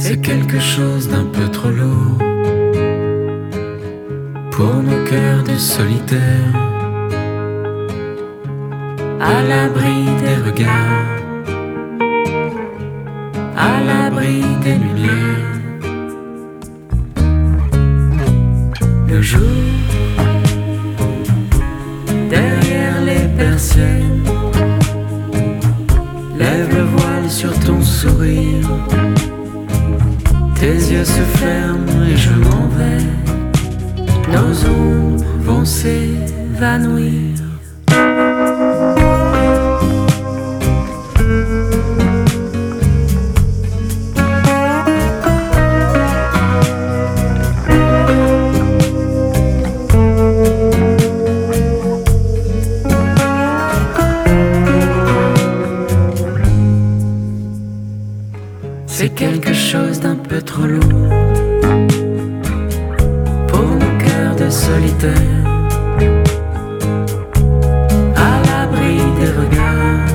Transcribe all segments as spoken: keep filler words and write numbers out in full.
C'est quelque chose d'un peu trop lourd pour nos cœurs de solitaires, à l'abri des regards, à l'abri des lumières. Le jour, derrière les persiennes, lève le voile sur ton sourire. Tes yeux se ferment et je m'en vais. Nos ombres vont s'évanouir. C'est quelque chose d'un peu trop lourd pour nos cœurs de solitaires, à l'abri des regards,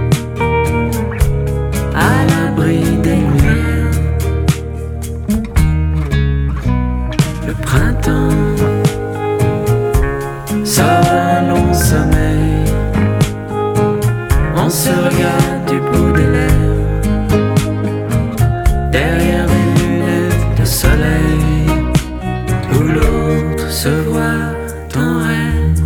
à l'abri des lumières. Le printemps sort un long sommeil, on se regarde du bout des lèvres, derrière des lunettes de soleil, où l'autre se voit en rêve.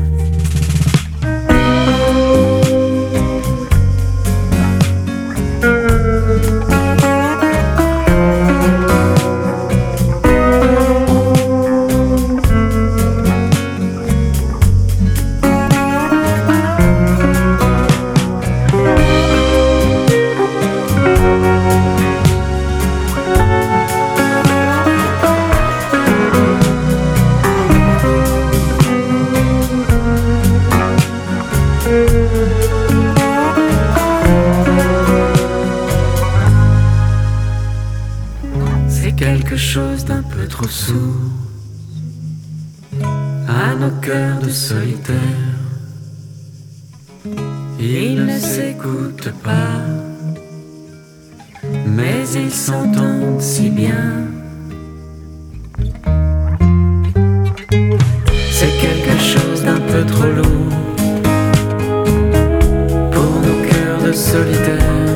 C'est quelque chose d'un peu trop sourd à nos cœurs de solitaires. Ils ne s'écoutent pas, mais ils s'entendent si bien. C'est quelque chose d'un peu trop lourd pour nos cœurs de solitaires.